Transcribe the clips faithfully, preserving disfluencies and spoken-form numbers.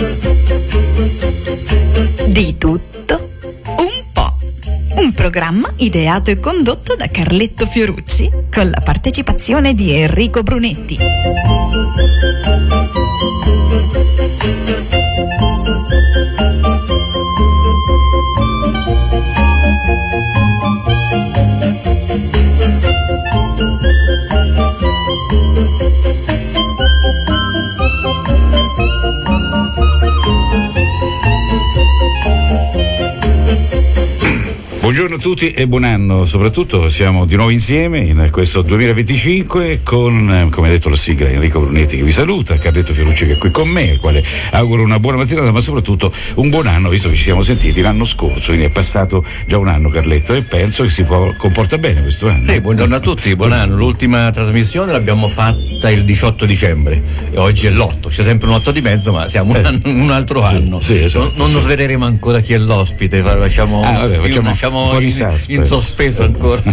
Di tutto un po'. Un programma ideato e condotto da Carletto Fiorucci con la partecipazione di Enrico Brunetti. Buongiorno a tutti e buon anno, soprattutto siamo di nuovo insieme in questo duemilaventicinque con, come ha detto la sigla, Enrico Brunetti che vi saluta, Carletto Fiorucci che è qui con me, al quale auguro una buona mattinata, ma soprattutto un buon anno, visto che ci siamo sentiti l'anno scorso, quindi è passato già un anno, Carletto, e penso che si può, comporta bene questo anno. Sì, buongiorno a tutti, buon anno. L'ultima trasmissione l'abbiamo fatta il diciotto dicembre e oggi è l'otto, c'è sempre un otto di mezzo, ma siamo un, anno, un altro sì, anno. Sì, esatto, non, non sì. sveleremo ancora chi è l'ospite, lasciamo, ah, vabbè, facciamo, lasciamo in, in sospeso ancora.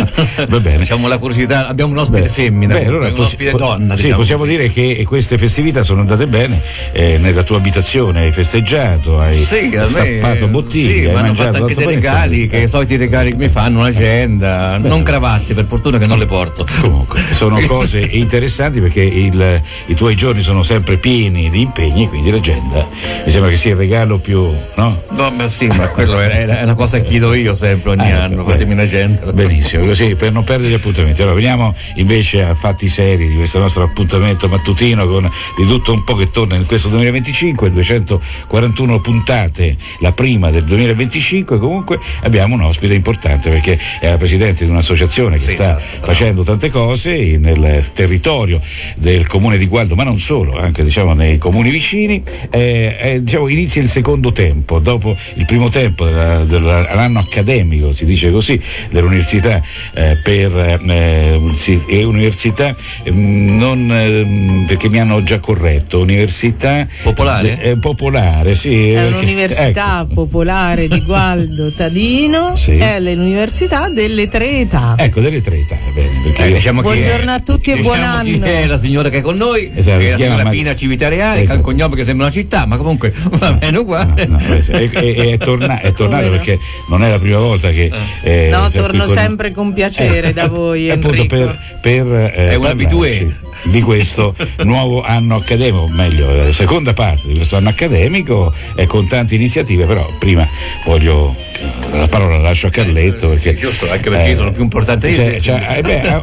Va bene. Diciamo la curiosità, abbiamo un ospite beh, femmina, beh, allora un possi- ospite donna. Sì, diciamo possiamo così. dire che queste festività sono andate bene, eh, nella tua abitazione hai festeggiato, hai sì, stappato bottiglie, sì, hai ma hanno mangiato fatto anche dei regali, che i soliti regali che mi fanno, un'agenda, beh, non cravatte, per fortuna che non le porto. Comunque, sono cose interessanti perché il, i tuoi giorni sono sempre pieni di impegni, quindi l'agenda mi sembra che sia il regalo più, no? No, ma sì, ma quello è, è una cosa che chiedo io sempre ogni ah, anno, fatemi un'agenda. Benissimo, così per non perdere gli appuntamenti. Allora veniamo invece a fatti seri di questo nostro appuntamento mattutino con di tutto un po' che torna in questo duemilaventicinque, duecentoquarantuno puntate, la prima del duemilaventicinque. Comunque abbiamo un ospite importante perché è la presidente di un'associazione che sì, sta esatto, facendo tante cose nel territorio del comune di Gualdo, ma non solo, anche diciamo nei comuni vicini. Eh, eh, diciamo inizia il secondo tempo, dopo il primo tempo della, dell'anno accademico, si dice così, dell'università eh, per eh, sì, è università eh, non eh, perché mi hanno già corretto, università popolare? Eh, popolare, sì. È un'università ecco. popolare di Gualdo Tadino, sì. È l'università delle tre età. Ecco, delle tre età, bene, perché eh, io... diciamo buongiorno è, a tutti e diciamo buon anno. Chi è la signora che è con noi? Esatto, che è la signora ma... Pina Civitaleari, esatto. Che ha un cognome che sembra una città, ma comunque va bene uguale. No, no, è, è, è, torna, è tornato perché non è la prima volta che eh, no, torno con... sempre con piacere eh, da voi, appunto per, per eh, è un abitué di questo nuovo anno accademico, o meglio la seconda parte di questo anno accademico, eh, con tante iniziative, però prima voglio la parola la lascio a Carletto perché sì, giusto, anche perché eh, io sono più importante di cioè, te. Cioè, eh, beh,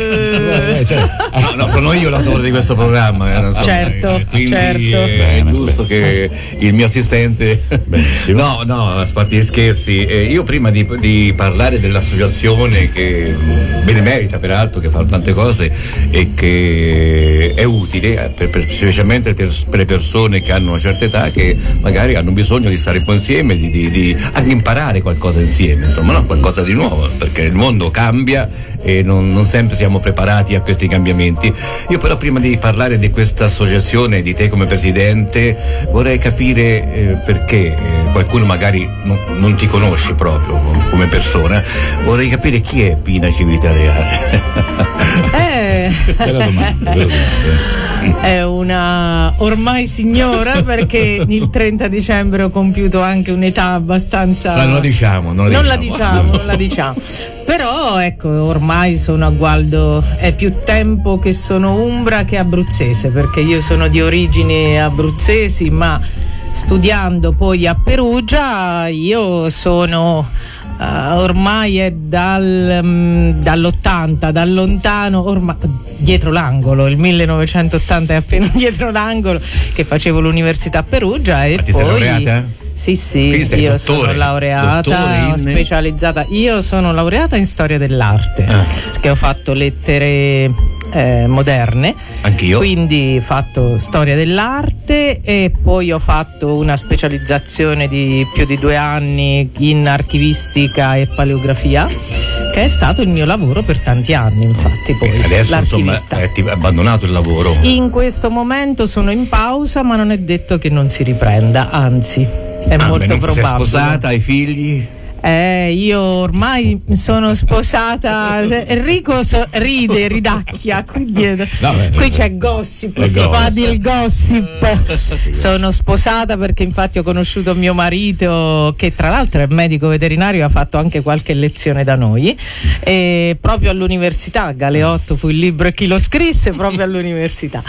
eh, cioè, no, no, sono io l'autore di questo programma, eh, non so, certo, eh, quindi certo. È bene, giusto bene. Che il mio assistente benissimo. no, no, a parte gli scherzi, eh, io prima di, di parlare dell'associazione che benemerita peraltro, che fa tante cose e che è utile per, per, specialmente per, per le persone che hanno una certa età, che magari hanno bisogno di stare un po' insieme, di, di, di anche imparare qualcosa insieme, insomma, no? Qualcosa di nuovo, perché il mondo cambia e non, non sempre siamo preparati a questi cambiamenti. Io però prima di parlare di questa associazione, di te come presidente, vorrei capire eh, perché eh, qualcuno magari non, non ti conosce proprio come persona, vorrei capire chi è Pina Civitaleari. Eh. Bella domanda, bella domanda. È una ormai signora perché il trenta dicembre ho compiuto anche un'età abbastanza. Ma non la diciamo, non la non diciamo. la diciamo, non la diciamo. Però ecco, ormai sono a Gualdo, è più tempo che sono umbra che abruzzese, perché io sono di origini abruzzesi, ma studiando poi a Perugia io sono uh, ormai è dal, um, dall'ottanta, da lontano, ormai dietro l'angolo, il millenovecentottanta è appena dietro l'angolo, che facevo l'università a Perugia e ma ti poi... sei laureata? Sì, sì, io dottore, sono laureata, in... ho specializzata, io sono laureata in storia dell'arte, ah. perché ho fatto lettere eh, moderne. Anch'io. Quindi ho fatto storia dell'arte e poi ho fatto una specializzazione di più di due anni in archivistica e paleografia, che è stato il mio lavoro per tanti anni, infatti. Poi adesso insomma hai abbandonato il lavoro. In questo momento sono in pausa, ma non è detto che non si riprenda, anzi è ah, molto beh, probabile. Sei sposata, hai figli? Eh, io ormai sono sposata. Enrico so, ride, ridacchia qui dietro. No, beh, qui c'è gossip, si gossip. Fa del gossip. Sono sposata perché infatti ho conosciuto mio marito, che tra l'altro è medico veterinario, ha fatto anche qualche lezione da noi, e proprio all'università Galeotto fu il libro e chi lo scrisse, proprio all'università.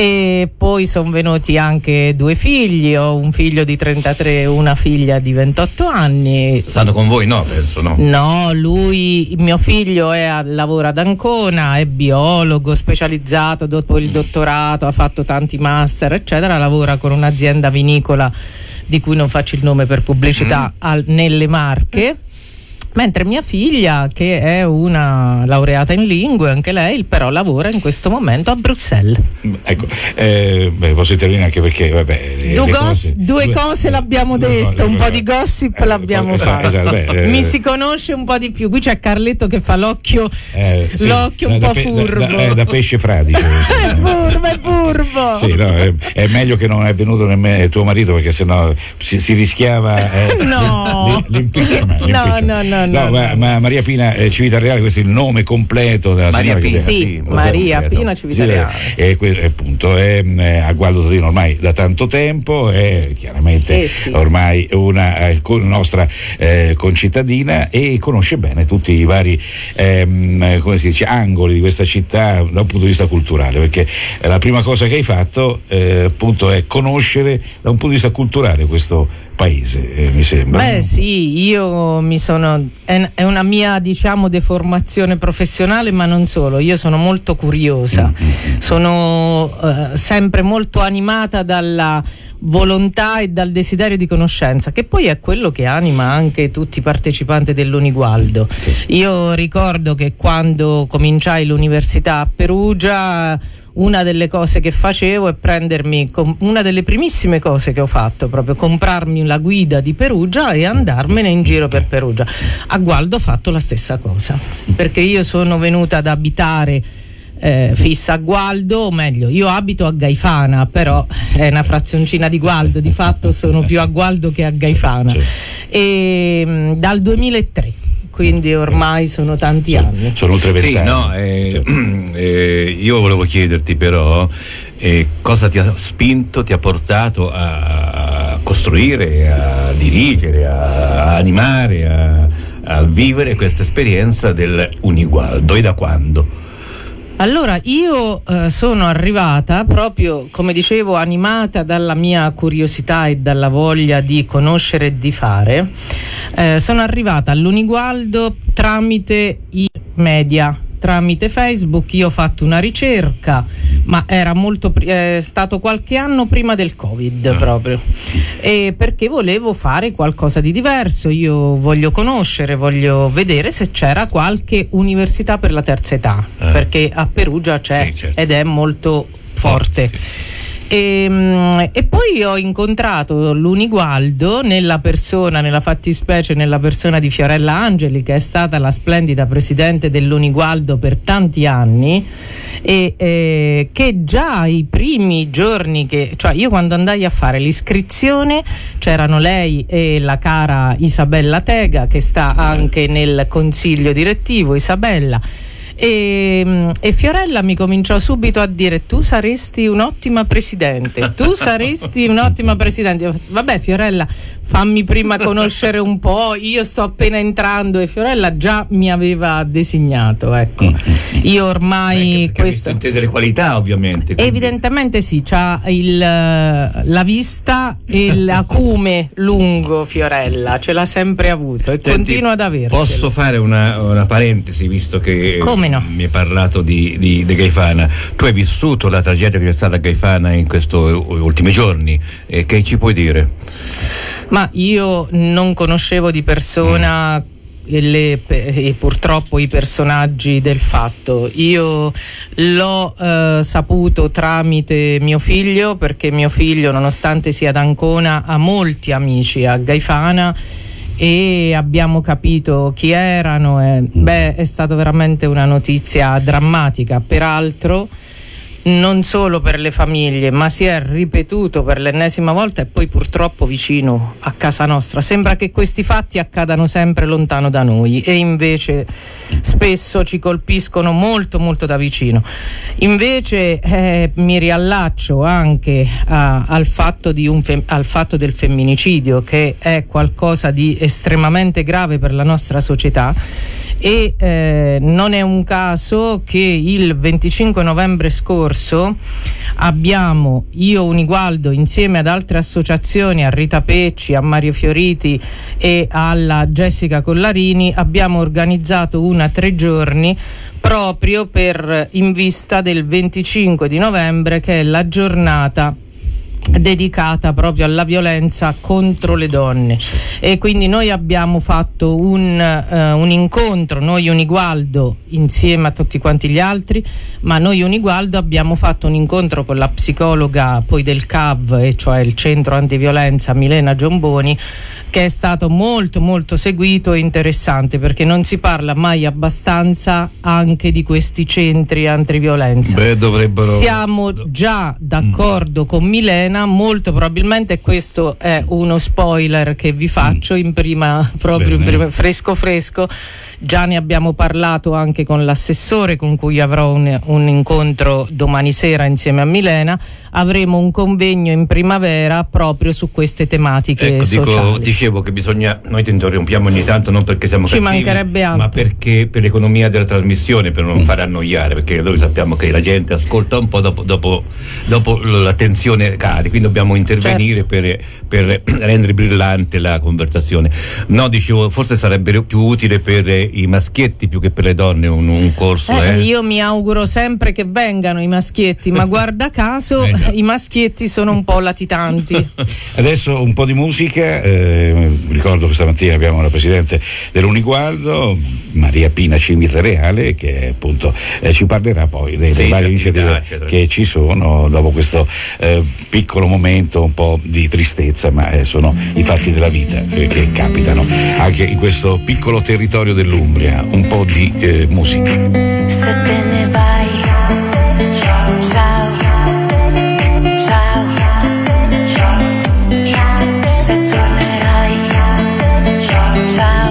E poi sono venuti anche due figli, ho un figlio di trentatré e una figlia di ventotto anni. Stanno con voi? No, penso no. No, lui, mio figlio è a, lavora ad Ancona, è biologo specializzato, dopo il dottorato ha fatto tanti master eccetera, lavora con un'azienda vinicola di cui non faccio il nome per pubblicità, mm. al, nelle Marche. Mentre mia figlia, che è una laureata in lingue, anche lei, però lavora in questo momento a Bruxelles. Ecco, eh, beh, posso intervenire anche perché, vabbè, due, cose, due, due cose l'abbiamo detto, cose, un po' di gossip eh, l'abbiamo eh, fatto. Esatto, beh, eh, Mi si conosce un po' di più. Qui c'è Carletto che fa l'occhio, eh, sì, l'occhio un da, po' da, furbo. Da, da, da pesce fradicio. È furbo, è furbo. Sì, no, è, è meglio che non è venuto nemmeno tuo marito, perché sennò si, si rischiava eh, no. l'impeachment. No, no, no. No, no, ma, no. ma Maria Pina eh, Civitareale, questo è il nome completo della Maria Pina, sì, sì, Maria Pina Civitareale. E eh, appunto è eh, a Gualdo Tadino ormai da tanto tempo, è chiaramente eh sì. ormai una eh, nostra eh, concittadina, e conosce bene tutti i vari ehm, come si dice, angoli di questa città da un punto di vista culturale, perché la prima cosa che hai fatto eh, appunto è conoscere da un punto di vista culturale questo paese, eh, mi sembra. Beh sì, io mi sono è, è una mia, diciamo, deformazione professionale, ma non solo, io sono molto curiosa, mm-hmm. sono uh, sempre molto animata dalla volontà e dal desiderio di conoscenza, che poi è quello che anima anche tutti i partecipanti dell'Unigualdo. Sì. Io ricordo che quando cominciai l'università a Perugia, una delle cose che facevo è prendermi, una delle primissime cose che ho fatto, proprio comprarmi la guida di Perugia e andarmene in giro per Perugia. A Gualdo ho fatto la stessa cosa, perché io sono venuta ad abitare eh, fissa a Gualdo, o meglio, io abito a Gaifana, però è una frazioncina di Gualdo, di fatto sono più a Gualdo che a Gaifana, e mh, dal duemilatré. Quindi ormai sono tanti sono, anni. Sono oltre vent'anni. Sì, no, eh, eh, io volevo chiederti però eh, cosa ti ha spinto, ti ha portato a costruire, a dirigere, a, a animare, a, a vivere questa esperienza del Unigualdo, e da quando? Allora, io eh, sono arrivata proprio, come dicevo, animata dalla mia curiosità e dalla voglia di conoscere e di fare. Eh, sono arrivata all'Unigualdo tramite i media, tramite Facebook. Io ho fatto una ricerca, ma era molto è stato qualche anno prima del Covid proprio, e perché volevo fare qualcosa di diverso. Io voglio conoscere, voglio vedere se c'era qualche università per la terza età, eh. perché a Perugia c'è, sì, certo. ed è molto forte, forte sì. E, e poi ho incontrato l'Unigualdo nella persona, nella fattispecie nella persona di Fiorella Angeli, che è stata la splendida presidente dell'Unigualdo per tanti anni, e eh, che già i primi giorni che, cioè io quando andai a fare l'iscrizione c'erano lei e la cara Isabella Tega, che sta anche nel consiglio direttivo. Isabella E, e Fiorella mi cominciò subito a dire: tu saresti un'ottima presidente, tu saresti un'ottima presidente. Vabbè Fiorella, fammi prima conoscere un po', io sto appena entrando. E Fiorella già mi aveva designato, ecco. Io ormai eh, questo ha delle qualità, ovviamente, quindi. Evidentemente sì, c'ha il, la vista e l'acume lungo. Fiorella ce l'ha sempre avuto e Senti, continua ad averlo. Posso fare una, una parentesi, visto che Come no? mi hai parlato di, di, di Gaifana. Tu hai vissuto la tragedia che è stata a Gaifana in questi ultimi giorni, e che ci puoi dire? Ma io non conoscevo di persona mm. E, le, e purtroppo i personaggi del fatto. Io l'ho eh, saputo tramite mio figlio, perché mio figlio, nonostante sia ad Ancona, ha molti amici a Gaifana, e abbiamo capito chi erano. E, beh, è stata veramente una notizia drammatica. Peraltro non solo per le famiglie, ma si è ripetuto per l'ennesima volta e poi purtroppo vicino a casa nostra. Sembra che questi fatti accadano sempre lontano da noi e invece spesso ci colpiscono molto molto da vicino. Invece eh, mi riallaccio anche a, al, fatto di un fem- al fatto del femminicidio, che è qualcosa di estremamente grave per la nostra società. E eh, non è un caso che il venticinque novembre scorso abbiamo, io Unigualdo insieme ad altre associazioni, a Rita Pecci, a Mario Fioriti e alla Jessica Collarini, abbiamo organizzato una tre giorni proprio per in vista del venticinque di novembre, che è la giornata dedicata proprio alla violenza contro le donne. E quindi noi abbiamo fatto un, uh, un incontro, noi Unigualdo insieme a tutti quanti gli altri, ma noi Unigualdo abbiamo fatto un incontro con la psicologa poi del C A V, e cioè il centro antiviolenza, Milena Giomboni, che è stato molto molto seguito e interessante, perché non si parla mai abbastanza anche di questi centri antiviolenza. Beh, dovrebbero... Siamo già d'accordo mm. con Milena, molto probabilmente, questo è uno spoiler che vi faccio in prima, proprio in prima, fresco fresco, già ne abbiamo parlato anche con l'assessore con cui avrò un, un incontro domani sera insieme a Milena. Avremo un convegno in primavera proprio su queste tematiche ecco, sociali. Dico, dicevo che bisogna, noi ti interrompiamo ogni tanto non perché siamo ci cattivi, mancherebbe altro, ma perché per l'economia della trasmissione, per non fare annoiare, perché noi sappiamo che la gente ascolta un po', dopo, dopo, dopo l'attenzione cade, quindi dobbiamo intervenire, certo, per, per rendere brillante la conversazione. No, dicevo, forse sarebbe più utile per i maschietti più che per le donne un, un corso. Eh, eh. Io mi auguro sempre che vengano i maschietti, ma guarda caso eh, i maschietti sono un po' latitanti. Adesso un po' di musica, eh, ricordo questa mattina abbiamo la presidente dell'Unigualdo, Maria Pina Civitareale, che appunto eh, ci parlerà poi delle sì, varie iniziative che ci sono dopo questo eh, piccolo momento un po' di tristezza, ma eh, sono i fatti della vita eh, che capitano anche in questo piccolo territorio dell'Umbria. Un po' di eh, musica. Se te ne vai, ciao, ciao, se tornerai, ciao, ciao,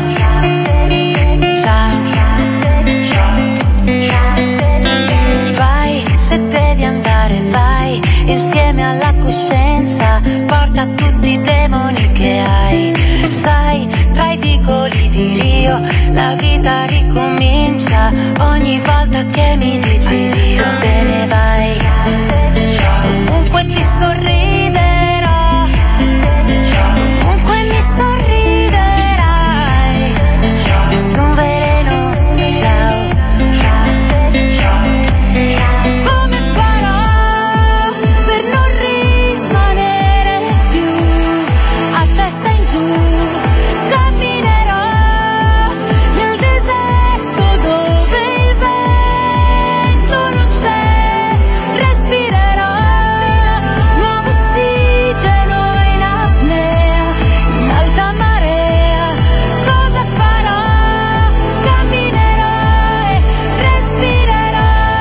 vai, se devi andare vai, insieme alla coscienza, porta tutti i demoni che hai, sai, tra i vicoli di Rio, la vita ricomincia, ogni volta che mi dici Dio, se te ne vai, comunque ti sorriderò, comunque mi sorriderai, nessun veleno, ciao. Come farò per non rimanere più a testa in giù? Camminerò nel deserto dove il vento non c'è, respirerò nuovo ossigeno in apnea, in alta marea. Cosa farò? Camminerò e respirerò.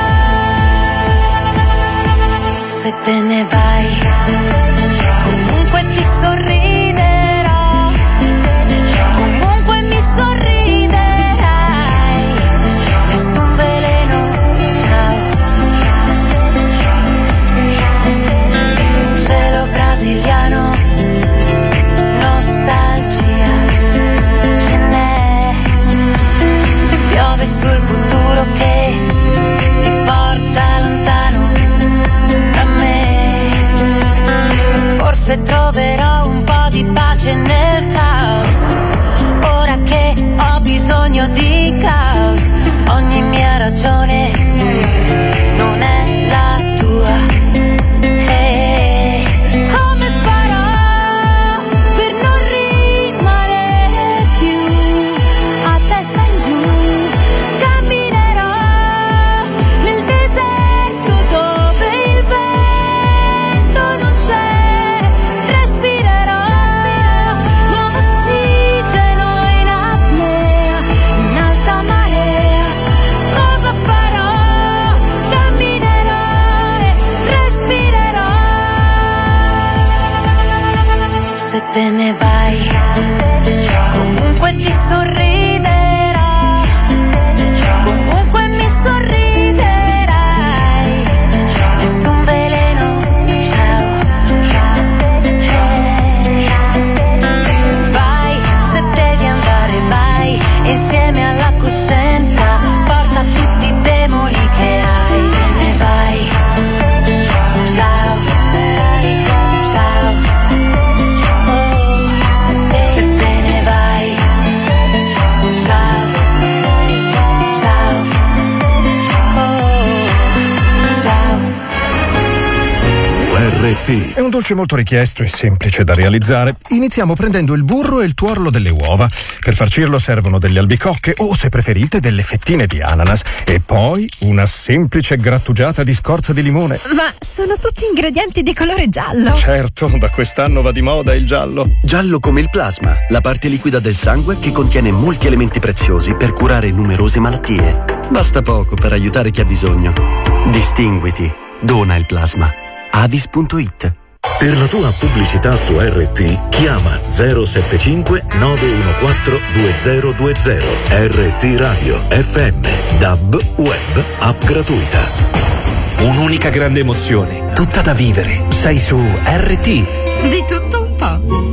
Se te ne vai, comunque ti sorriderò, comunque mi sorriderai, nessun veleno, ciao. Cielo brasiliano, nostalgia, ce n'è, piove sul futuro che ti porta lontano da me. Forse troverò un po' di pace nel caos, ora che ho bisogno di caos. Ogni mia ragione non è la tua. Hey, come farò per non rimanere più a testa in giù? Camminerò nel deserto dove il vento non c'è, respirerò nuovo ossigeno in apnea, in alta marea. Cosa farò? se te ne vai, comunque ti sorriderai, comunque mi sorriderai, nessun veleno, ciao. Vai, se devi andare vai, insieme alla coscienza, porta tutti i demoni che hai, se te ne vai, ciao. Ciao, oh, se te, se te ne vai, ciao, ciao, oh, ciao. U R T è un dolce molto richiesto e semplice da realizzare. Iniziamo prendendo il burro e il tuorlo delle uova. Per farcirlo servono delle albicocche o, se preferite, delle fettine di ananas e poi una semplice grattugiata di scorza di limone. Ma sono tutti ingredienti di colore giallo. Certo, da quest'anno va di moda il giallo. Giallo come il plasma, la parte liquida del sangue che contiene molti elementi preziosi per curare numerose malattie. Basta poco per aiutare chi ha bisogno. Distinguiti. Dona il plasma. Avis punto it. Per la tua pubblicità su R T chiama zero sette cinque nove uno quattro due zero due zero. R T Radio F M D A B Web, app gratuita. Un'unica grande emozione, tutta da vivere. Sei su R T. Di tutto un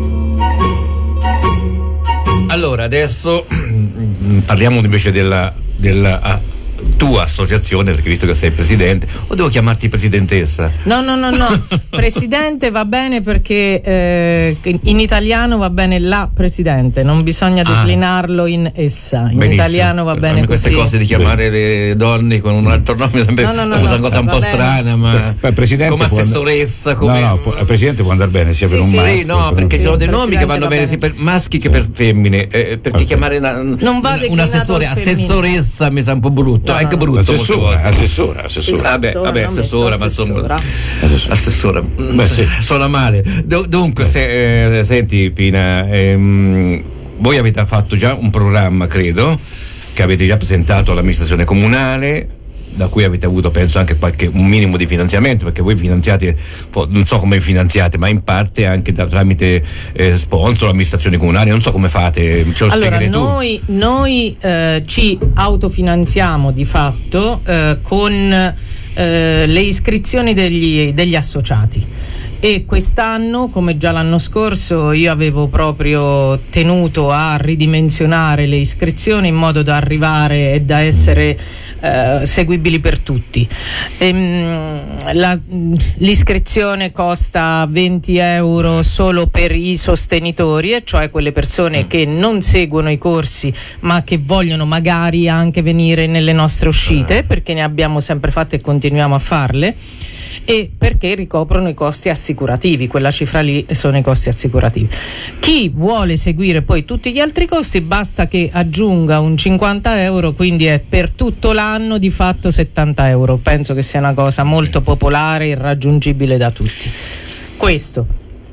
po'. Allora, adesso parliamo invece della, della tua associazione, perché visto che sei presidente, o devo chiamarti presidentessa? No, no, no, no. Presidente va bene perché eh, in italiano va bene la presidente, non bisogna declinarlo in essa. In Benissimo. Italiano va bene queste così. cose di chiamare le donne con un altro nome sempre No, no, no, è una no, cosa un po' va bene. strana, ma Beh, presidente come può and- assessoressa, come no, no, può- il presidente può andare bene sia Sì, per un sì, maschio. sì, no, per- perché ci sono dei il nomi che vanno presidente bene va sia per maschi che per femmine, eh, perché Ok. chiamare una, Non va una, declinato un'assessore al femminile. assessoressa mi sa un po' brutto, No, è anche no, no. brutto molte Assessora, volte. assessora, assessora. Vabbè, vabbè, non assessora, ma messo insomma, assessora. assessora, Beh, sì. suona male. Do- dunque, se, eh, senti Pina, ehm, voi avete fatto già un programma, credo, che avete già presentato all'amministrazione comunale, da cui avete avuto, penso, anche qualche un minimo di finanziamento, perché voi finanziate, non so come finanziate, ma in parte anche da, tramite eh, sponsor, amministrazione comunale, non so come fate, ce lo Allora, spiegherai tu. noi, noi eh, ci autofinanziamo di fatto eh, con eh, le iscrizioni degli, degli associati. E quest'anno, come già l'anno scorso, io avevo proprio tenuto a ridimensionare le iscrizioni in modo da arrivare e da essere eh, seguibili per tutti. Ehm, la, l'iscrizione costa venti euro solo per i sostenitori, e cioè quelle persone che non seguono i corsi ma che vogliono magari anche venire nelle nostre uscite, perché ne abbiamo sempre fatte e continuiamo a farle, e perché ricoprono i costi assicurativi. Quella cifra lì sono i costi assicurativi. Chi vuole seguire poi tutti gli altri costi basta che aggiunga un cinquanta euro, quindi è per tutto l'anno di fatto settanta euro. Penso che sia una cosa molto popolare e raggiungibile da tutti. Questo.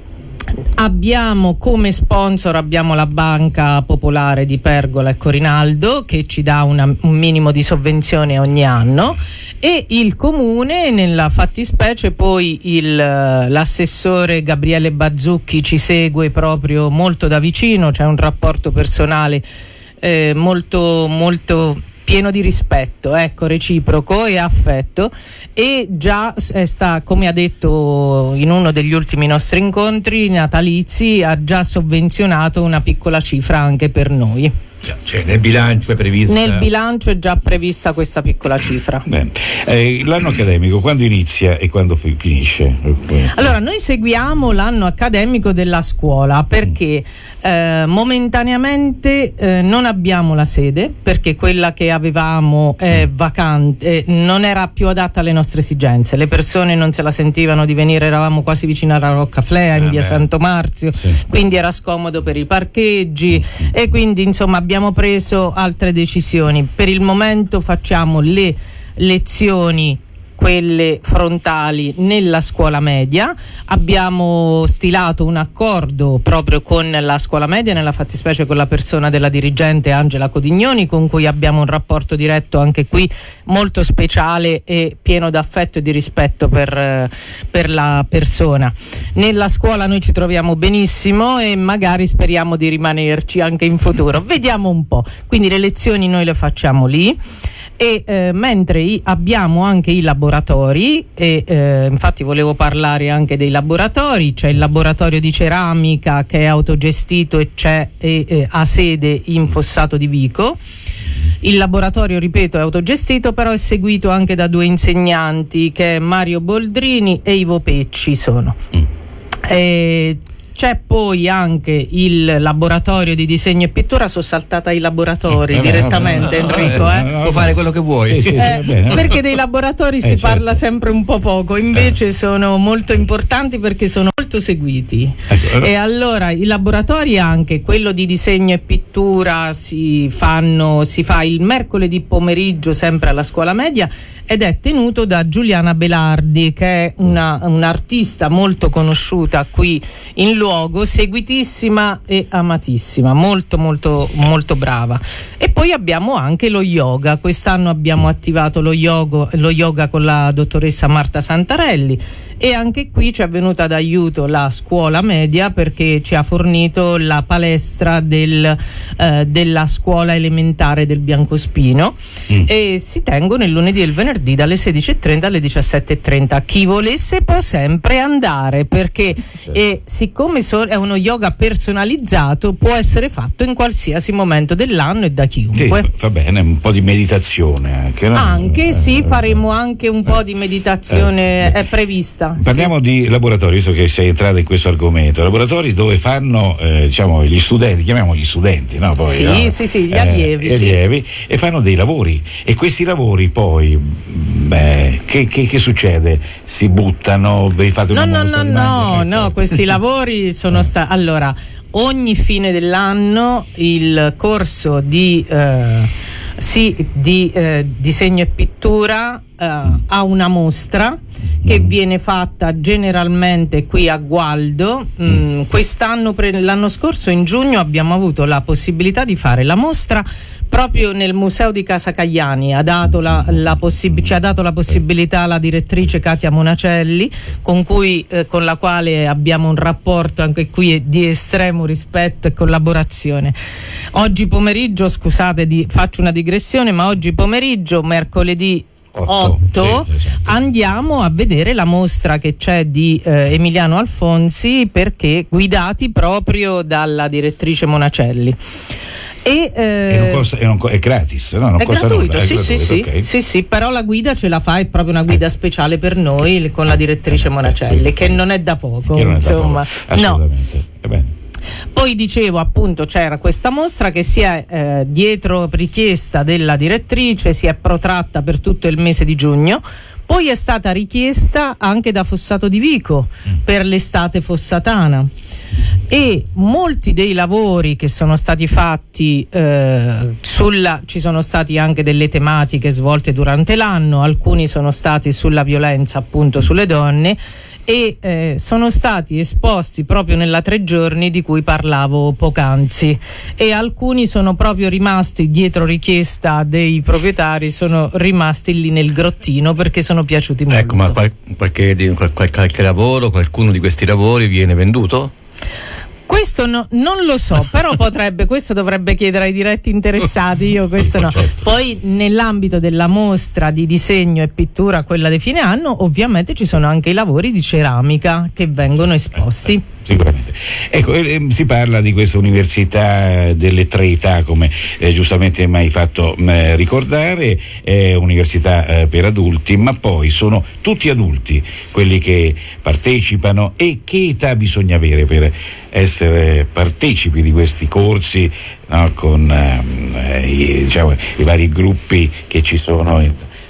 Abbiamo come sponsor abbiamo la Banca Popolare di Pergola e Corinaldo, che ci dà una, un minimo di sovvenzione ogni anno, e il comune, nella fattispecie poi il, l'assessore Gabriele Bazzucchi ci segue proprio molto da vicino, c'è un rapporto personale eh, molto molto pieno di rispetto, ecco, reciproco e affetto, e già eh, sta, come ha detto in uno degli ultimi nostri incontri natalizi, ha già sovvenzionato una piccola cifra anche per noi. Cioè, nel bilancio è prevista. Nel bilancio è già prevista questa piccola cifra. Bene. Eh, l'anno accademico quando inizia e quando fi- finisce? Allora, noi seguiamo l'anno accademico della scuola perché eh, momentaneamente eh, non abbiamo la sede, perché quella che avevamo è vacante, eh, non era più adatta alle nostre esigenze. Le persone non se la sentivano di venire, eravamo quasi vicino alla Roccaflea, in Eh via beh. Santo Marzio, Sì. quindi era scomodo per i parcheggi, e quindi insomma abbiamo preso altre decisioni. Per il momento facciamo le lezioni quelle frontali nella scuola media. Abbiamo stilato un accordo proprio con la scuola media, nella fattispecie con la persona della dirigente Angela Codignoni, con cui abbiamo un rapporto diretto anche qui molto speciale e pieno d'affetto e di rispetto per, per la persona. Nella scuola noi ci troviamo benissimo e magari speriamo di rimanerci anche in futuro, vediamo un po'. Quindi le lezioni noi le facciamo lì. E eh, mentre i, abbiamo anche i laboratori e eh, infatti volevo parlare anche dei laboratori. C'è il laboratorio di ceramica che è autogestito e c'è e, eh, ha sede in Fossato di Vico. Il laboratorio, ripeto, è autogestito, però è seguito anche da due insegnanti, che è Mario Boldrini e Ivo Pecci sono. Mm. E c'è poi anche il laboratorio di disegno e pittura. Sono saltata ai laboratori eh, direttamente, no, no, Enrico. No, eh. no, no, puoi fare quello che vuoi. Sì, sì, eh, sì, perché dei laboratori eh, si certo. parla sempre un po' poco, invece eh. sono molto importanti perché sono molto seguiti. Ecco, e allora i laboratori, anche quello di disegno e pittura, si fanno, si fa il mercoledì pomeriggio sempre alla scuola media, ed è tenuto da Giuliana Belardi, che è una, un'artista molto conosciuta qui in luogo, seguitissima e amatissima, molto molto molto brava. E poi abbiamo anche lo yoga. Quest'anno abbiamo attivato lo yoga, lo yoga con la dottoressa Marta Santarelli, e anche qui ci è venuta d'aiuto la scuola media, perché ci ha fornito la palestra del, eh, della scuola elementare del Biancospino mm. e si tengono il lunedì e il venerdì dalle sedici e trenta alle diciassette e trenta. Chi volesse può sempre andare, perché certo. e siccome so, è uno yoga personalizzato, può essere fatto in qualsiasi momento dell'anno e da chiunque. Sì, va bene, un po' di meditazione anche, no? Anche eh, sì, faremo anche un po' di meditazione, eh, è prevista. Parliamo sì. di laboratori, visto che sei entrata in questo argomento. Laboratori dove fanno eh, diciamo gli studenti, chiamiamo gli studenti, no? Poi, sì, no? sì, sì, gli allievi, eh, sì. allievi e fanno dei lavori, e questi lavori poi beh, che, che, che succede? Si buttano? Vi fate una no, no, no, no, no, questi lavori sono stati allora ogni fine dell'anno il corso di eh, sì, di eh, disegno e pittura eh, ha una mostra che viene fatta generalmente qui a Gualdo. Mm, quest'anno, pre- l'anno scorso in giugno abbiamo avuto la possibilità di fare la mostra proprio nel museo di Casa Cagliani. Ha dato la, la possib- ci ha dato la possibilità la direttrice Katia Monacelli, con cui eh, con la quale abbiamo un rapporto anche qui di estremo rispetto e collaborazione. Oggi pomeriggio, scusate, di, faccio una digressione, ma oggi pomeriggio, mercoledì otto, sì, esatto. andiamo a vedere la mostra che c'è di eh, Emiliano Alfonsi, perché guidati proprio dalla direttrice Monacelli. E, eh, e non costa, e non co- è gratis, no? Non è costa gratuito, nulla, sì, è gratuito, sì, okay. sì, sì, però la guida ce la fa, è proprio una guida speciale per noi con la direttrice Monacelli, che non è da poco, che non insomma, è da poco. Assolutamente. No. Va bene. Poi dicevo, appunto, c'era questa mostra che si è eh, dietro richiesta della direttrice, si è protratta per tutto il mese di giugno. Poi è stata richiesta anche da Fossato di Vico per l'estate fossatana, e molti dei lavori che sono stati fatti eh, sulla, ci sono stati anche delle tematiche svolte durante l'anno, alcuni sono stati sulla violenza appunto sulle donne, e eh, sono stati esposti proprio nella tre giorni di cui parlavo poc'anzi, e alcuni sono proprio rimasti dietro richiesta dei proprietari, sono rimasti lì nel grottino perché sono piaciuti molto. Ecco, ma qual- qualche, qualche, qualche lavoro, qualcuno di questi lavori viene venduto? Questo no, non lo so, però potrebbe, questo dovrebbe chiedere ai diretti interessati, io questo no. Poi nell'ambito della mostra di disegno e pittura, quella di fine anno, ovviamente ci sono anche i lavori di ceramica che vengono esposti. Eh, sicuramente. Ecco, eh, si parla di questa università delle tre età, come eh, giustamente mi hai fatto eh, ricordare, è università eh, per adulti, ma poi sono tutti adulti quelli che partecipano. E che età bisogna avere per essere partecipi di questi corsi, no, con eh, i, diciamo, i vari gruppi che ci sono?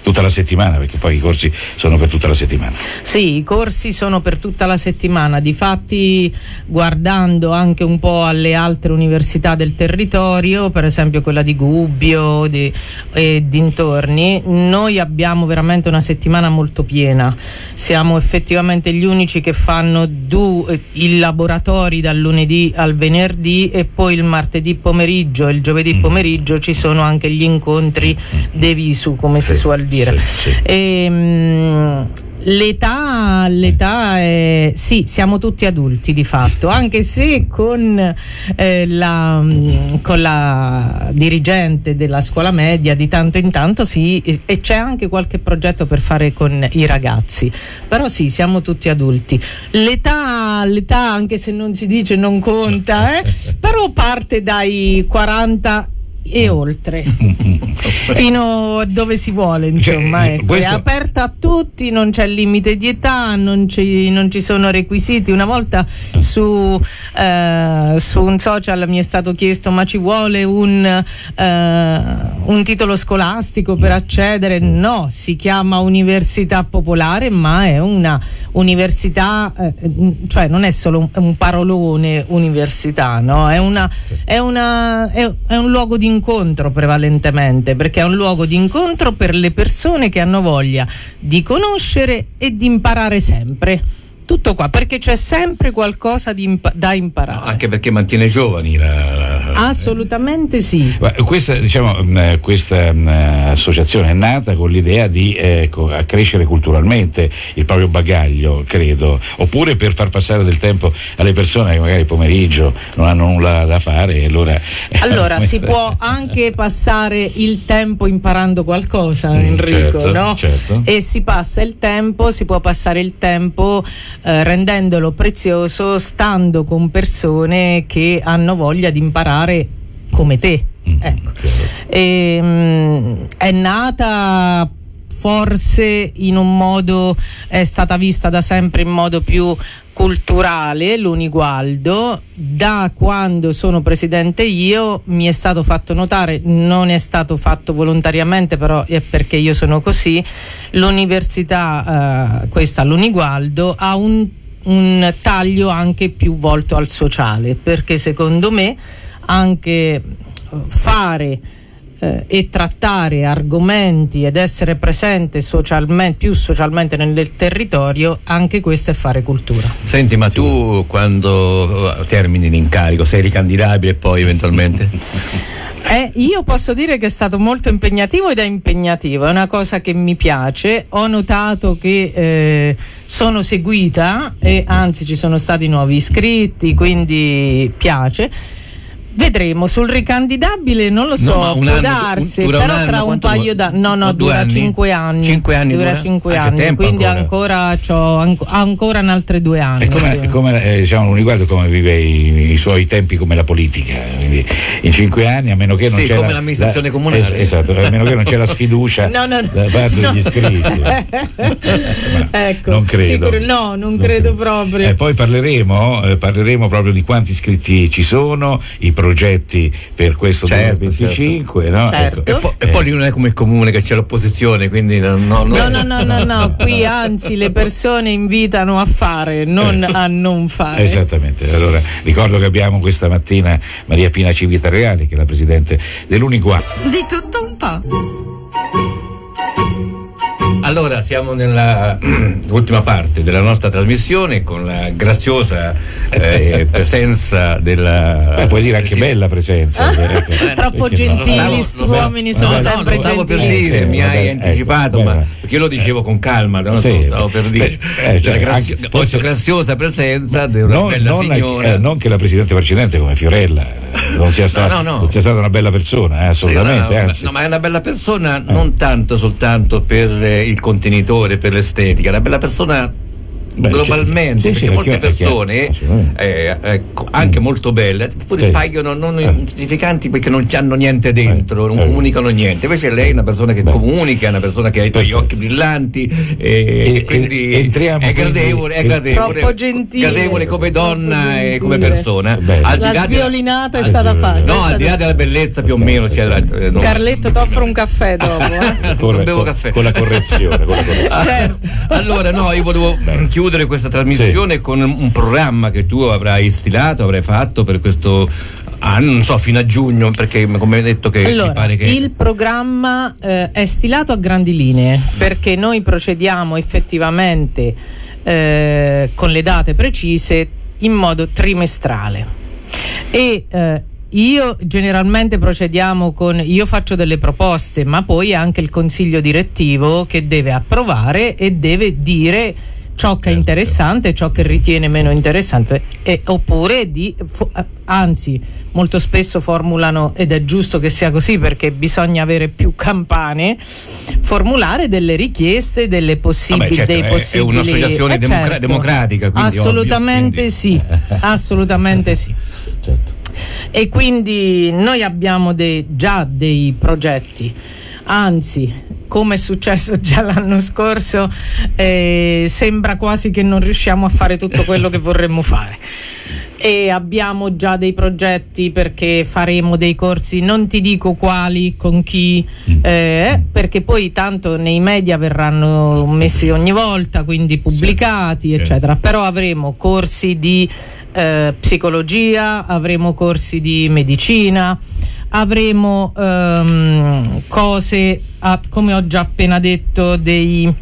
tutta la settimana, perché poi i corsi sono per tutta la settimana. Sì, i corsi sono per tutta la settimana. Difatti, guardando anche un po' alle altre università del territorio, per esempio quella di Gubbio di, e dintorni, noi abbiamo veramente una settimana molto piena. Siamo effettivamente gli unici che fanno due, i laboratori dal lunedì al venerdì, e poi il martedì pomeriggio e il giovedì pomeriggio ci sono anche gli incontri de visu, come si suol dire. Sì, sì. E, mh, L'età, l'età è, sì, siamo tutti adulti di fatto, anche se con, eh, la, con la dirigente della scuola media di tanto in tanto sì, e c'è anche qualche progetto per fare con i ragazzi, però sì, siamo tutti adulti. L'età, l'età anche se non si dice non conta, eh, però parte dai quaranta e oltre fino a dove si vuole, insomma, cioè, ecco. questo... È aperta a tutti, non c'è limite di età, non ci, non ci sono requisiti. Una volta su, eh, su un social mi è stato chiesto: ma ci vuole un, eh, un titolo scolastico per accedere? No, si chiama università popolare, ma è una università, eh, cioè non è solo un, un parolone università, no? È, una, è, una, è, è un luogo di incontro prevalentemente, perché è un luogo di incontro per le persone che hanno voglia di conoscere e di imparare sempre. Tutto qua, perché c'è sempre qualcosa di impa- da imparare. No, anche perché mantiene giovani la, la... Assolutamente sì. Questa, diciamo, questa uh, associazione è nata con l'idea di eh, accrescere culturalmente il proprio bagaglio, credo, oppure per far passare del tempo alle persone che magari il pomeriggio non hanno nulla da fare e allora... Allora si può anche passare il tempo imparando qualcosa, Enrico, certo, no? Certo. E si passa il tempo, si può passare il tempo eh, rendendolo prezioso, stando con persone che hanno voglia di imparare come te. Ecco. E, mh, è nata forse in un modo, è stata vista da sempre in modo più culturale l'Unigualdo. Da quando sono presidente io mi è stato fatto notare, non è stato fatto volontariamente, però è perché io sono così, l'università, eh, questa l'Unigualdo, ha un, un taglio anche più volto al sociale, perché secondo me anche fare eh, e trattare argomenti ed essere presente socialmente, più socialmente nel territorio, anche questo è fare cultura. Senti, ma tu quando termini l'incarico sei ricandidabile poi eventualmente? Eh, io posso dire che è stato molto impegnativo ed è impegnativo, è una cosa che mi piace. Ho notato che eh, sono seguita e anzi ci sono stati nuovi iscritti, quindi piace. Vedremo, sul ricandidabile non lo so, no, può anno, darsi, un, però un tra un paio d'anni, no no, no dura anni? cinque anni. Cinque anni dura, dura? cinque Ah, anni, tempo quindi ancora, ancora c'ho anco, ancora in altri due anni. E come, come eh, diciamo, l'Unigualdo come vive i, i suoi tempi come la politica, quindi in cinque anni, a meno che non sì, c'è come la, l'amministrazione la, comunale. es, esatto, a meno che non c'è la sfiducia no, no, no. da parte no. degli iscritti. Ecco, non credo. Sicuro, no, non, non credo, credo proprio. E poi parleremo, eh, parleremo proprio di quanti iscritti ci sono, i progetti per questo certo, duemilaventicinque, certo. no? Certo. Ecco. E, po- e poi lì non è come il comune che c'è l'opposizione, quindi no, no, no, no, no, no, no, qui anzi le persone invitano a fare, non a non fare. Esattamente. Allora ricordo che abbiamo questa mattina Maria Pina Civitareali, che è la presidente dell'Unigualdo. Di tutto un po'. Allora siamo nella ultima parte della nostra trasmissione con la graziosa eh, presenza della Beh, puoi dire anche sì. bella presenza. Eh, troppo gentili, sti uomini sono no, sempre no, stavo gentili. per dire, Eh, mi hai ecco, anticipato, ecco, ma beh, perché io lo dicevo con calma, no? sì, stavo per dire beh, eh, cioè, della grazio- anche, poi graziosa presenza di una non, bella non, signora. eh, non che la presidente precedente come Fiorella non sia, sta, no, no, no. non sia stata una bella persona, eh, assolutamente. Sì, no, anzi. no, ma è una bella persona non tanto soltanto per eh, il contenitore, per l'estetica, è una bella persona Beh, globalmente, sì, perché sì, molte è chiaro, persone, è chiaro, eh, eh, anche molto belle, pure Sì. paiono non Eh. insignificanti perché non hanno niente dentro, non Eh. comunicano niente. Invece lei è una persona che Beh. comunica, è una persona che ha i tuoi Perfetto. occhi brillanti e, E- e quindi e- entriamo è quindi- gradevole, è e- gradevole, Troppo gentile. gradevole come donna Troppo e come gentile. persona. Beh. Al di La là della- sviolinata è al- stata fatta. No, al di là della bellezza più o meno c'era, eh, non- Carletto, ti offro un caffè dopo. Eh? Con, non bevo con- caffè. con la correzione, con la correzione. Certo. Allora, no, io volevo Beh. chiudere questa trasmissione con un programma che tu avrai stilato, avrai fatto per questo, ah, non so, fino a giugno, perché come hai detto che Allora, mi pare che il programma eh, è stilato a grandi linee perché noi procediamo effettivamente eh, con le date precise in modo trimestrale e eh, io generalmente procediamo con, io faccio delle proposte, ma poi è anche il consiglio direttivo che deve approvare e deve dire ciò che è interessante e ciò che ritiene meno interessante, e, oppure di fo- anzi molto spesso formulano, ed è giusto che sia così perché bisogna avere più campane, formulare delle richieste, delle possibili, Vabbè, certo, dei è- è possibili un'associazione eh, democra- certo. democratica, quindi assolutamente ovvio, sì, assolutamente sì. Certo. E quindi noi abbiamo dei, già dei progetti, anzi, come è successo già l'anno scorso, eh, sembra quasi che non riusciamo a fare tutto quello che vorremmo fare. E abbiamo già dei progetti perché faremo dei corsi, non ti dico quali, con chi, eh, perché poi tanto nei media verranno messi ogni volta, quindi pubblicati, Certo, eccetera. Però avremo corsi di eh, psicologia, avremo corsi di medicina, avremo ehm, cose, ah, come ho già appena detto, dei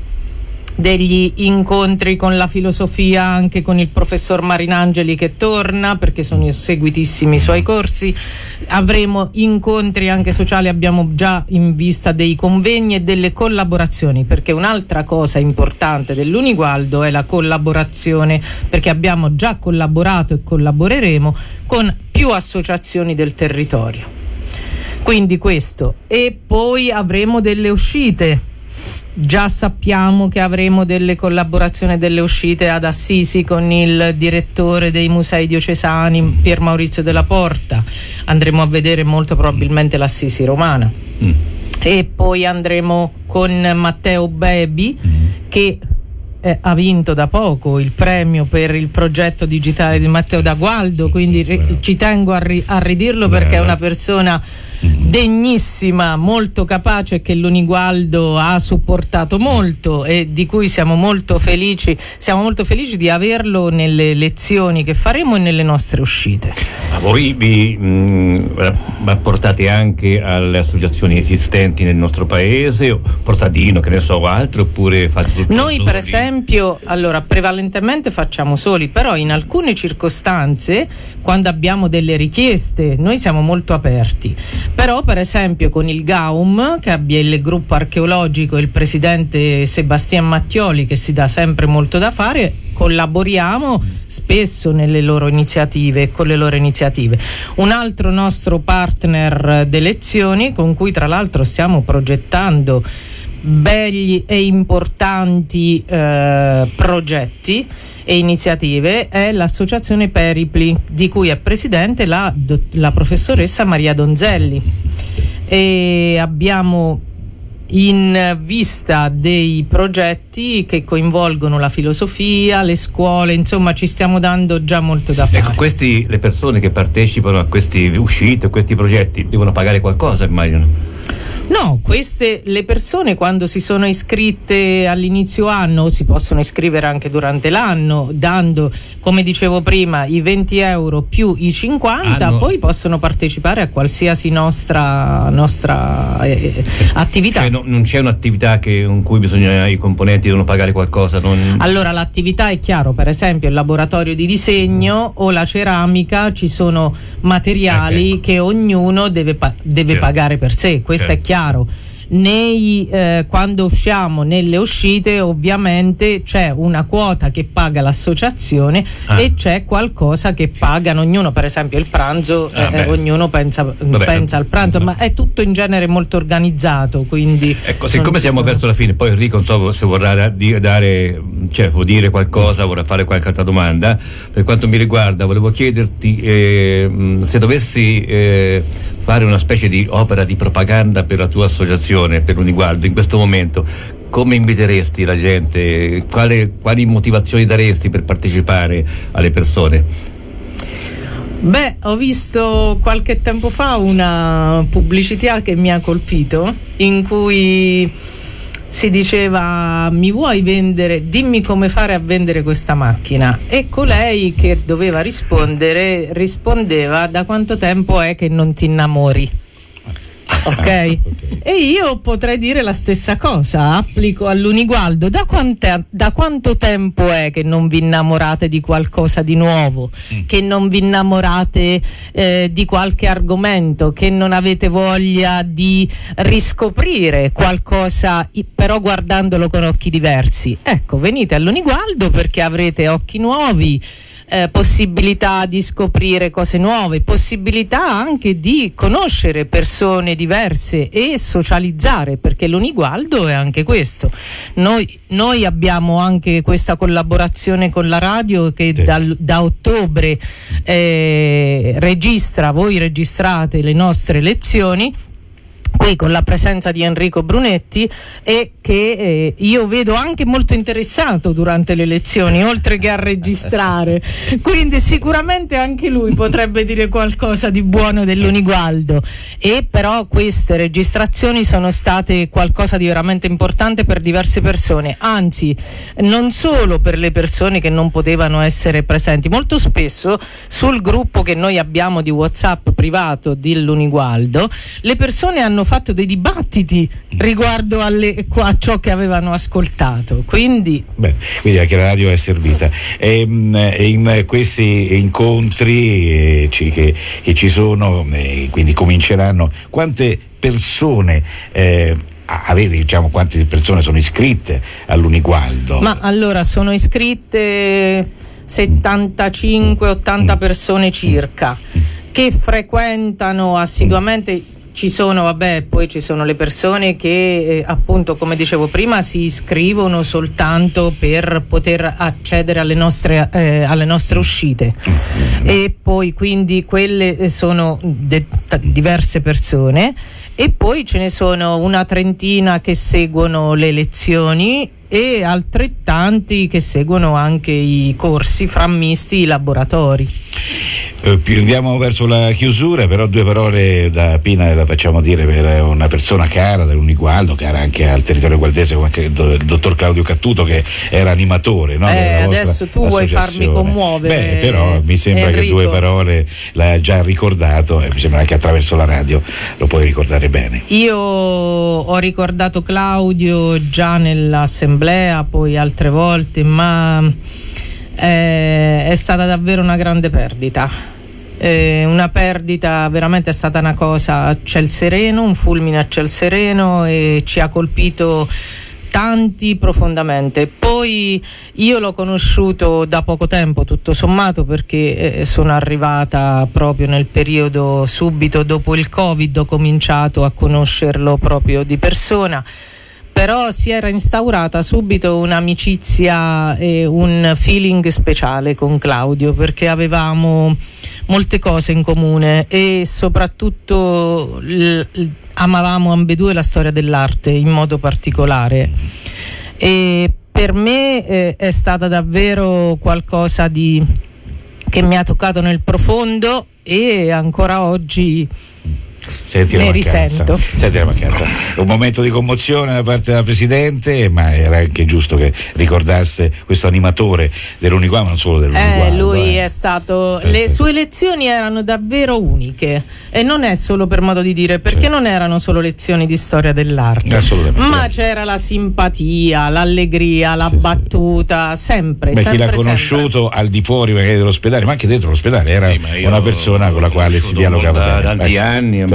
degli incontri con la filosofia, anche con il professor Marinangeli che torna perché sono seguitissimi i suoi corsi. Avremo incontri anche sociali, abbiamo già in vista dei convegni e delle collaborazioni, perché un'altra cosa importante dell'Unigualdo è la collaborazione, perché abbiamo già collaborato e collaboreremo con più associazioni del territorio, quindi questo. E poi avremo delle uscite. Già sappiamo che avremo delle collaborazioni, delle uscite ad Assisi con il direttore dei musei diocesani Pier Maurizio della Porta. Andremo a vedere molto probabilmente l'Assisi romana. Mm. E poi andremo con Matteo Bebi che eh, ha vinto da poco il premio per il progetto digitale di Matteo D'Agualdo, quindi ri- ci tengo a, ri- a ridirlo perché è una persona degnissima, molto capace, che l'Unigualdo ha supportato molto e di cui siamo molto felici siamo molto felici di averlo nelle lezioni che faremo e nelle nostre uscite. Ma voi vi mh, portate anche alle associazioni esistenti nel nostro paese, o Portadino, che ne so, altro, oppure fate tutto Noi soli? per esempio, allora prevalentemente facciamo soli, però in alcune circostanze, quando abbiamo delle richieste, noi siamo molto aperti. Però per esempio con il GAUM, che abbia il gruppo archeologico e il presidente Sebastian Mattioli, che si dà sempre molto da fare, collaboriamo spesso nelle loro iniziative e con le loro iniziative. Un altro nostro partner d'elezioni, con cui tra l'altro stiamo progettando belli e importanti eh, progetti e iniziative, è l'associazione Peripli, di cui è presidente la, la professoressa Maria Donzelli, e abbiamo in vista dei progetti che coinvolgono la filosofia, le scuole, insomma ci stiamo dando già molto da fare. Ecco, questi, le persone che partecipano a queste uscite, a questi progetti, devono pagare qualcosa, immagino? No, queste le persone quando si sono iscritte all'inizio anno, si possono iscrivere anche durante l'anno, dando, come dicevo prima, i venti euro più i cinquanta, Anno. poi possono partecipare a qualsiasi nostra, nostra eh, attività. Cioè, no, non c'è un'attività che, in cui bisogna, i componenti devono pagare qualcosa? Non... Allora l'attività è chiaro, per esempio il laboratorio di disegno o la ceramica, ci sono materiali Ecco, ecco. che ognuno deve, pa- deve Certo. pagare per sé, questo Certo. è chiaro. nei, eh, quando usciamo nelle uscite ovviamente c'è una quota che paga l'associazione ah. e c'è qualcosa che pagano ognuno, per esempio il pranzo, ah, eh, ognuno pensa, pensa al pranzo, ma è tutto in genere molto organizzato, quindi ecco, siccome siamo sono... verso la fine, poi Enrico non so se vorrà dare, cioè vuol dire qualcosa, vorrà fare qualche altra domanda. Per quanto mi riguarda volevo chiederti eh, se dovessi eh, fare una specie di opera di propaganda per la tua associazione, per Unigualdo, in questo momento come inviteresti la gente? Quale, quali motivazioni daresti per partecipare alle persone? Beh, ho visto qualche tempo fa una pubblicità che mi ha colpito, in cui si diceva: mi vuoi vendere, dimmi come fare a vendere questa macchina, e colei che doveva rispondere rispondeva: da quanto tempo è che non ti innamori? Ok? E io potrei dire la stessa cosa, applico all'Unigualdo: da, quante, da quanto tempo è che non vi innamorate di qualcosa di nuovo, mm. che non vi innamorate eh, di qualche argomento, che non avete voglia di riscoprire qualcosa però guardandolo con occhi diversi? Ecco, venite all'Unigualdo perché avrete occhi nuovi, Eh, possibilità di scoprire cose nuove, possibilità anche di conoscere persone diverse e socializzare, perché l'Unigualdo è anche questo. Noi, noi abbiamo anche questa collaborazione con la radio che sì. dal, da ottobre eh, registra, voi registrate le nostre lezioni qui con la presenza di Enrico Brunetti, e che eh, io vedo anche molto interessato durante le lezioni, oltre che a registrare, quindi sicuramente anche lui potrebbe dire qualcosa di buono dell'Unigualdo. E però queste registrazioni sono state qualcosa di veramente importante per diverse persone, anzi non solo per le persone che non potevano essere presenti. Molto spesso sul gruppo che noi abbiamo di WhatsApp privato dell'Unigualdo le persone hanno fatto dei dibattiti riguardo alle, a ciò che avevano ascoltato, quindi beh, quindi anche la radio è servita. E, in questi incontri eh, ci, che, che ci sono, eh, quindi cominceranno, quante persone eh, avete, diciamo, quante persone sono iscritte all'Unigualdo? Ma allora sono iscritte settantacinque ottanta persone circa, che frequentano assiduamente. Ci sono, vabbè, poi ci sono le persone che eh, appunto, come dicevo prima, si iscrivono soltanto per poter accedere alle nostre, eh, alle nostre uscite, e poi quindi quelle sono de- t- diverse persone, e poi ce ne sono una trentina che seguono le lezioni e altrettanti che seguono anche i corsi frammisti, i laboratori. Eh, andiamo verso la chiusura, però due parole da Pina la facciamo dire per una persona cara dell'Unigualdo, cara anche al territorio gualdese, come anche il dottor Claudio Cattuto, che era animatore, no? Eh, adesso tu vuoi farmi commuovere. Beh, però mi sembra Enrico. Che due parole l'ha già ricordato, e mi sembra che attraverso la radio lo puoi ricordare bene. Io ho ricordato Claudio già nell'assemblea, poi altre volte, ma eh, è stata davvero una grande perdita. Eh, una perdita, veramente è stata una cosa a ciel sereno, un fulmine a ciel sereno, e ci ha colpito tanti profondamente. Poi io l'ho conosciuto da poco tempo, tutto sommato, perché eh, sono arrivata proprio nel periodo subito dopo il Covid, ho cominciato a conoscerlo proprio di persona. Però si era instaurata subito un'amicizia e un feeling speciale con Claudio, perché avevamo molte cose in comune e soprattutto l- l- amavamo ambedue la storia dell'arte in modo particolare, e per me eh, è stata davvero qualcosa di che mi ha toccato nel profondo, e ancora oggi Senti la, risento. Senti la mancanza. Un momento di commozione da parte della Presidente, ma era anche giusto che ricordasse questo animatore dell'Unigualdo, non solo dell'Unigualdo. Eh, lui eh. è stato. Perfetto. Le sue lezioni erano davvero uniche, e non è solo per modo di dire, perché sì. non erano solo lezioni di storia dell'arte, assolutamente, ma c'era la simpatia, l'allegria, la sì, battuta, sì. sempre. Beh, sempre, chi l'ha conosciuto sempre. Al di fuori magari dell'ospedale, ma anche dentro l'ospedale, era sì, una persona con la quale si dialogava da bene. tanti ecco. anni.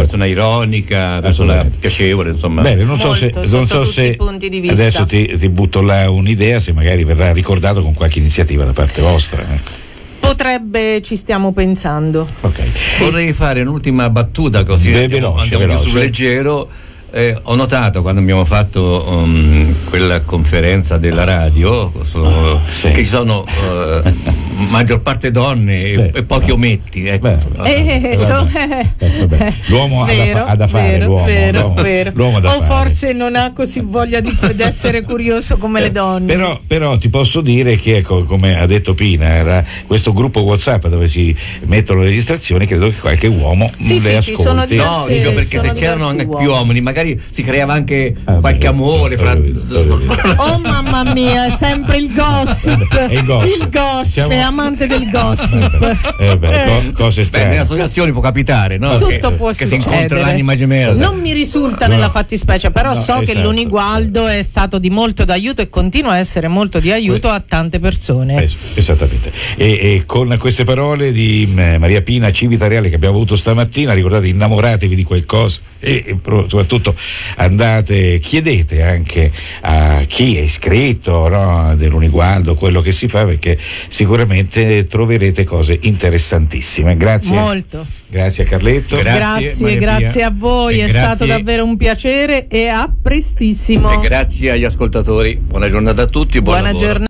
persona ironica, persona piacevole, insomma. Bene, non so Molto, se, non so se adesso ti, ti butto là un'idea, se magari verrà ricordato con qualche iniziativa da parte vostra. Ecco. Potrebbe, ci stiamo pensando. Okay. Sì. Vorrei fare un'ultima battuta così Beh, andiamo, veloce, andiamo veloce. più sul leggero. Eh, ho notato quando abbiamo fatto um, quella conferenza della radio su, ah, sì. che ci sono uh, maggior parte donne e, e pochi ometti, ecco. Beh, Eh, so, eh, l'uomo vero, ha, da fa- ha da fare, vero, l'uomo, vero, l'uomo, vero. l'uomo ha da o fare. forse non ha così voglia di, di essere curioso come le donne. Però, però ti posso dire che, ecco, come ha detto Pina, era questo gruppo WhatsApp dove si mettono le registrazioni, credo che qualche uomo Sì, le sì, ascolti. ci sono diversi- No, dico perché sono se c'erano diversi anche più uomini. uomini, magari si creava anche Ah, qualche beh, amore fra. Oh mamma mia, è sempre il gossip. È il gossip. Il gossip, Siamo- è amante del gossip. Eh beh, co- cose Beh, strane. nelle associazioni può capitare, no? Tutto che, può che si succedere. incontra l'anima gemella. Non mi risulta No. nella fattispecie, però No, so che esatto. l'Unigualdo è stato di molto d'aiuto e continua a essere molto di aiuto a tante persone. Es- Esattamente. E, e con queste parole di mh, Maria Pina, Civita Reale, che abbiamo avuto stamattina, ricordate, innamoratevi di qualcosa e, e pro- soprattutto andate, chiedete anche a chi è iscritto, no, dell'Unigualdo quello che si fa, perché sicuramente troverete cose interessantissime. Grazie. Molto. Grazie a Carletto. Grazie, Grazie, Maria grazie Pia. a voi, E è grazie- stato davvero un piacere e a prestissimo. E grazie agli ascoltatori. Buona giornata a tutti e buon Buona lavoro. giornata.